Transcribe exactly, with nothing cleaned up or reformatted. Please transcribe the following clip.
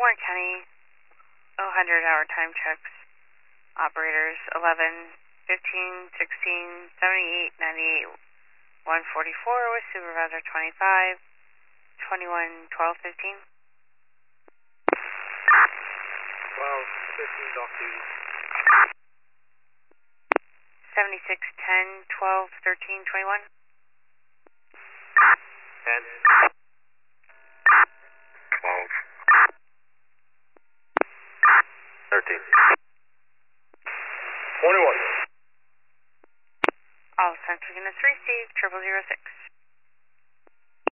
Warren County, one hundred hour time checks. Operators eleven, fifteen, sixteen, seventy-eight, ninety-eight, one forty-four with supervisor twenty-five, twenty-one, twelve, fifteen. twelve, fifteen, off duty. seventy-six, ten, twelve, thirteen, twenty-one. ten. twelve. thirteen.